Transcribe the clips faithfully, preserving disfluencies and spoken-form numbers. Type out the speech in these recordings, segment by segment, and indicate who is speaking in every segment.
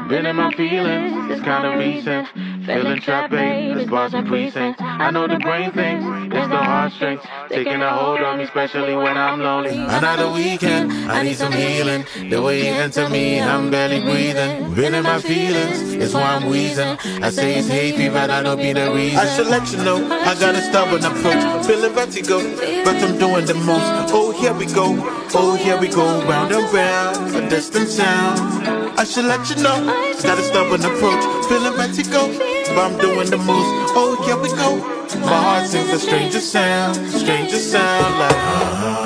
Speaker 1: Been in my feelings, it's kinda recent. Feeling trapped, babe, it's bars and precincts. I know the brain thinks, it's the heartstrings taking a hold on me, especially when I'm lonely. Another weekend, I need some healing. The way you enter me, I'm barely breathing. Been in my feelings, it's why I'm wheezing. I say it's hay fever, I don't be the reason.
Speaker 2: I should let you know, I got a stubborn approach. Feeling vertigo, but I'm doing the most. Oh, here we go, oh, here we go. Round and round, a distant sound. I should let you know, got a stubborn approach. Feeling vertigo, but I'm doing the most. Oh, here we go. My heart sings a stranger sound, stranger sound like.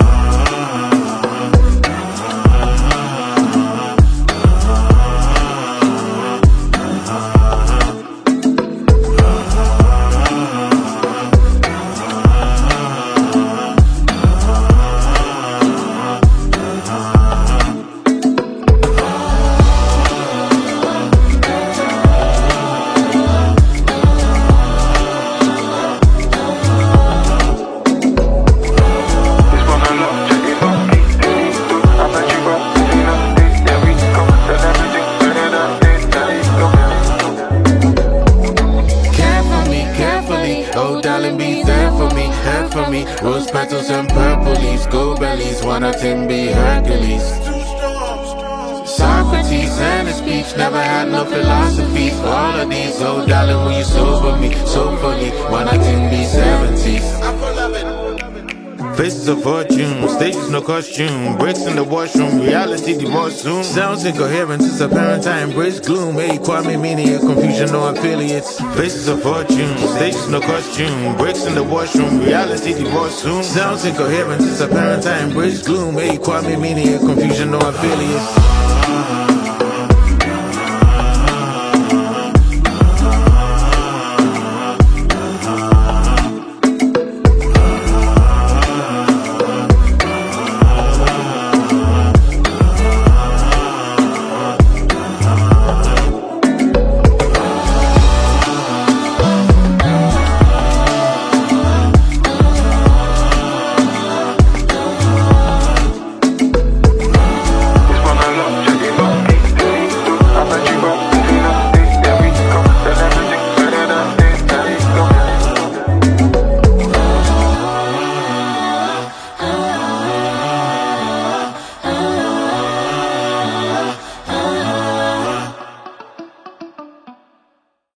Speaker 1: Oh, darling, be there for me, there for me. Rose petals and purple leaves, gold bellies, one of them be Hercules. Socrates and his speech never had no philosophy. For all of these, oh, darling, will you sober me, so funny, one of them be seventies.
Speaker 2: Faces of fortune, stages no costume, breaks in the washroom, reality divorce soon. Sounds incoherent, it's apparent I embrace gloom. Hey, Kwame Mania, confusion, no affiliates. Faces of fortune, stages no costume, breaks in the washroom, reality divorce soon. Sounds incoherent, it's apparent I embrace gloom. Hey, Kwame Mania, confusion, no affiliates.